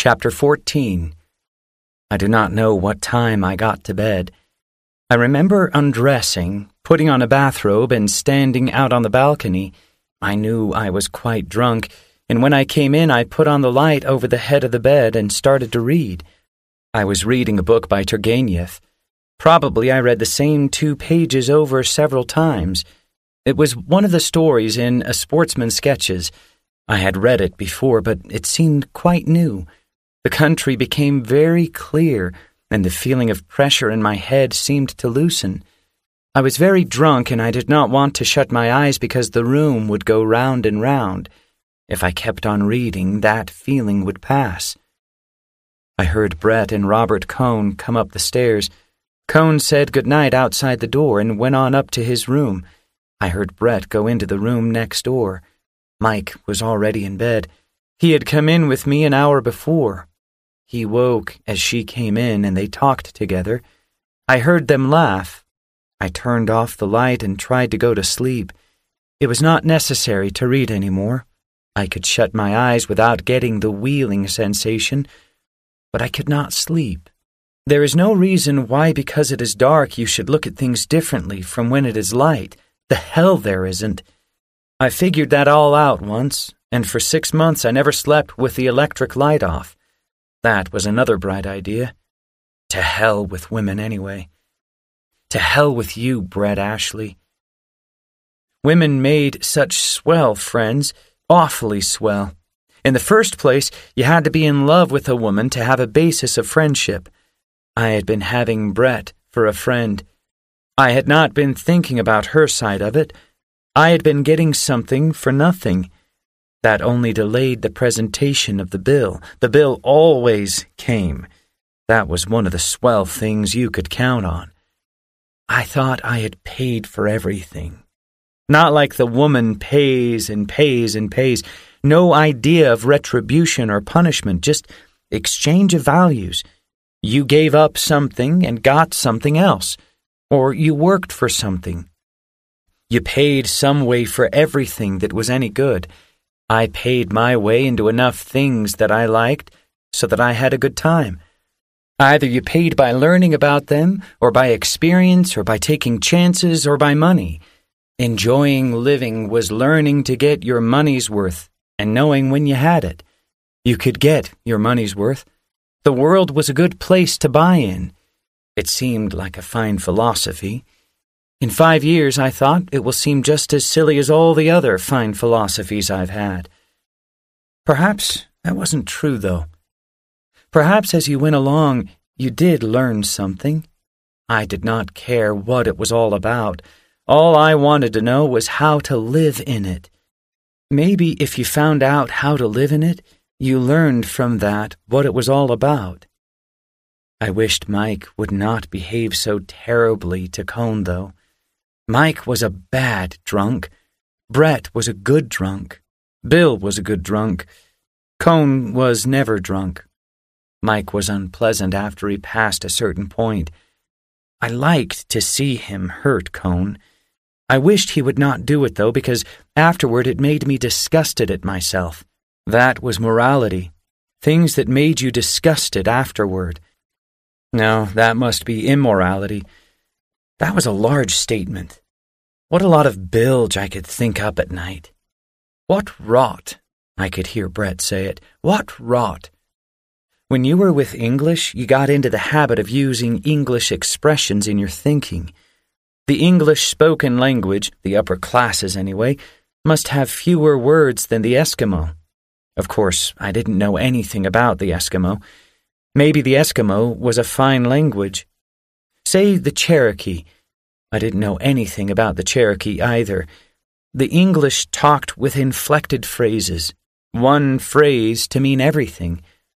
Chapter 14. I do not know what time I got to bed. I remember undressing, putting on a bathrobe, and standing out on the balcony. I knew I was quite drunk, and when I came in I put on the light over the head of the bed and started to read. I was reading a book by Turgenev. Probably I read the same 2 pages over several times. It was one of the stories in A Sportsman's Sketches. I had read it before, but it seemed quite new. The country became very clear, and the feeling of pressure in my head seemed to loosen. I was very drunk, and I did not want to shut my eyes because the room would go round and round. If I kept on reading, that feeling would pass. I heard Brett and Robert Cohn come up the stairs. Cohn said good night outside the door and went on up to his room. I heard Brett go into the room next door. Mike was already in bed. He had come in with me an hour before. He woke as she came in, and they talked together. I heard them laugh. I turned off the light and tried to go to sleep. It was not necessary to read any more. I could shut my eyes without getting the wheeling sensation, but I could not sleep. There is no reason why because it is dark you should look at things differently from when it is light. The hell there isn't. I figured that all out once, and for 6 months I never slept with the electric light off. That was another bright idea. To hell with women anyway. To hell with you, Brett Ashley. Women made such swell friends, awfully swell. In the first place, you had to be in love with a woman to have a basis of friendship. I had been having Brett for a friend. I had not been thinking about her side of it. I had been getting something for nothing. That only delayed the presentation of the bill. The bill always came. That was one of the swell things you could count on. I thought I had paid for everything. Not like the woman pays and pays and pays. No idea of retribution or punishment, just exchange of values. You gave up something and got something else, or you worked for something. You paid some way for everything that was any good. I paid my way into enough things that I liked so that I had a good time. Either you paid by learning about them, or by experience, or by taking chances, or by money. Enjoying living was learning to get your money's worth and knowing when you had it. You could get your money's worth. The world was a good place to buy in. It seemed like a fine philosophy. In 5 years, I thought, it will seem just as silly as all the other fine philosophies I've had. Perhaps that wasn't true, though. Perhaps as you went along, you did learn something. I did not care what it was all about. All I wanted to know was how to live in it. Maybe if you found out how to live in it, you learned from that what it was all about. I wished Mike would not behave so terribly to Cohn, though. Mike was a bad drunk. Brett was a good drunk. Bill was a good drunk. Cohn was never drunk. Mike was unpleasant after he passed a certain point. I liked to see him hurt Cohn. I wished he would not do it, though, because afterward it made me disgusted at myself. That was morality. Things that made you disgusted afterward. No, that must be immorality. That was a large statement. What a lot of bilge I could think up at night. What rot, I could hear Brett say it. What rot. When you were with English, you got into the habit of using English expressions in your thinking. The English spoken language, the upper classes anyway, must have fewer words than the Eskimo. Of course, I didn't know anything about the Eskimo. Maybe the Eskimo was a fine language. Say the Cherokee. I didn't know anything about the Cherokee either. The English talked with inflected phrases, one phrase to mean everything.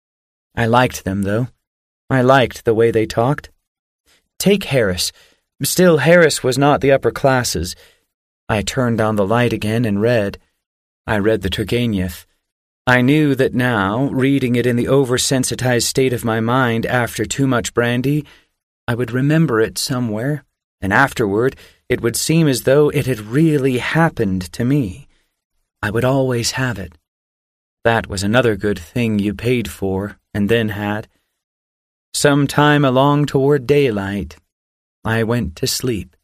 I liked them, though. I liked the way they talked. Take Harris. Still, Harris was not the upper classes. I turned on the light again and read. I read the Turgenev. I knew that now, reading it in the oversensitized state of my mind after too much brandy, I would remember it somewhere, and afterward it would seem as though it had really happened to me. I would always have it. That was another good thing you paid for and then had. Some time along toward daylight, I went to sleep.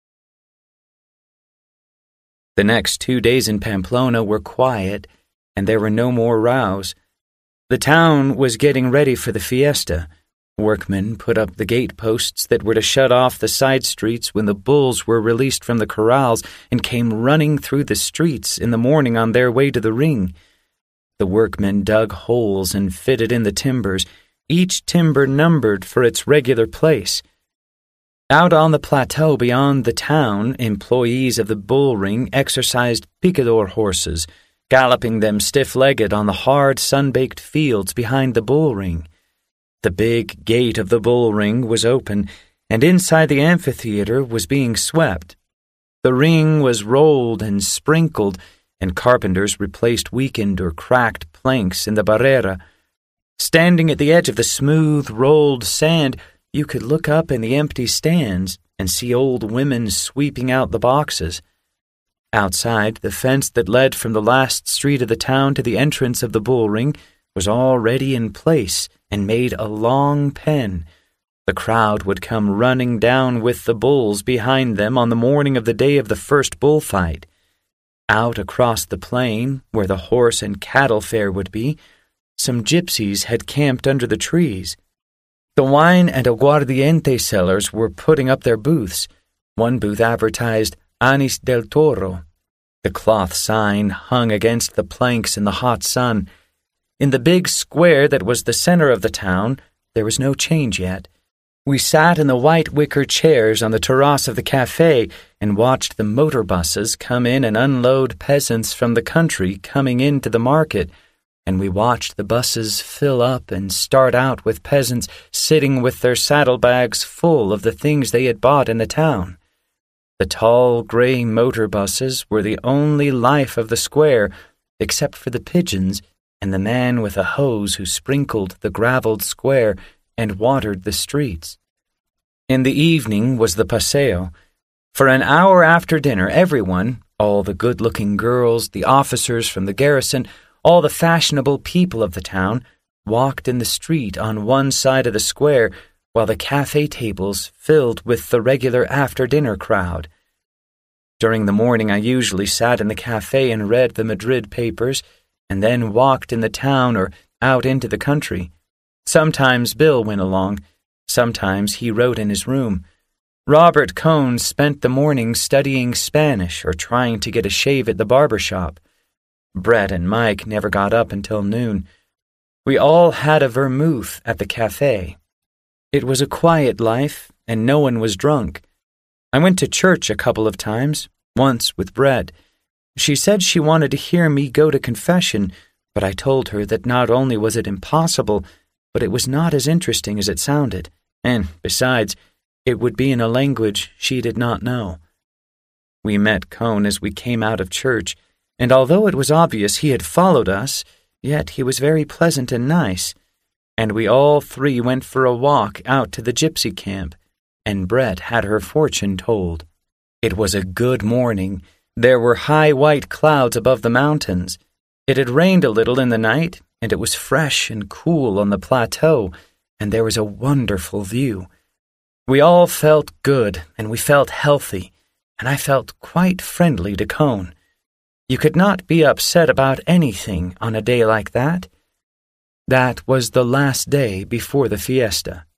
The next 2 days in Pamplona were quiet, and there were no more rows. The town was getting ready for the fiesta. Workmen put up the gate posts that were to shut off the side streets when the bulls were released from the corrals and came running through the streets in the morning on their way to the ring. The workmen dug holes and fitted in the timbers, each timber numbered for its regular place. Out on the plateau beyond the town, employees of the bull ring exercised picador horses, galloping them stiff-legged on the hard, sun-baked fields behind the bull ring. The big gate of the bull ring was open, and inside the amphitheater was being swept. The ring was rolled and sprinkled, and carpenters replaced weakened or cracked planks in the barrera. Standing at the edge of the smooth, rolled sand, you could look up in the empty stands and see old women sweeping out the boxes. Outside, the fence that led from the last street of the town to the entrance of the bull ring was already in place and made a long pen. The crowd would come running down with the bulls behind them on the morning of the day of the first bullfight. Out across the plain, where the horse and cattle fair would be, some gypsies had camped under the trees. The wine and aguardiente sellers were putting up their booths. One booth advertised Anis del Toro. The cloth sign hung against the planks in the hot sun. In the big square that was the center of the town, there was no change yet. We sat in the white wicker chairs on the terrace of the cafe and watched the motor buses come in and unload peasants from the country coming into the market, and we watched the buses fill up and start out with peasants sitting with their saddlebags full of the things they had bought in the town. The tall, gray motor buses were the only life of the square, except for the pigeons and the man with a hose who sprinkled the graveled square and watered the streets. In the evening was the paseo. For an hour after dinner, everyone, all the good-looking girls, the officers from the garrison, all the fashionable people of the town, walked in the street on one side of the square, while the cafe tables filled with the regular after-dinner crowd. During the morning I usually sat in the cafe and read the Madrid papers, and then walked in the town or out into the country. Sometimes Bill went along. Sometimes he wrote in his room. Robert Cohn spent the morning studying Spanish or trying to get a shave at the barber shop. Brett and Mike never got up until noon. We all had a vermouth at the cafe. It was a quiet life, and no one was drunk. I went to church a couple of times, once with Brett. She said she wanted to hear me go to confession, but I told her that not only was it impossible, but it was not as interesting as it sounded, and, besides, it would be in a language she did not know. We met Cohn as we came out of church, and although it was obvious he had followed us, yet he was very pleasant and nice, and we all three went for a walk out to the gypsy camp, and Brett had her fortune told. It was a good morning. There were high white clouds above the mountains. It had rained a little in the night, and it was fresh and cool on the plateau, and there was a wonderful view. We all felt good, and we felt healthy, and I felt quite friendly to Cohn. You could not be upset about anything on a day like that. That was the last day before the fiesta.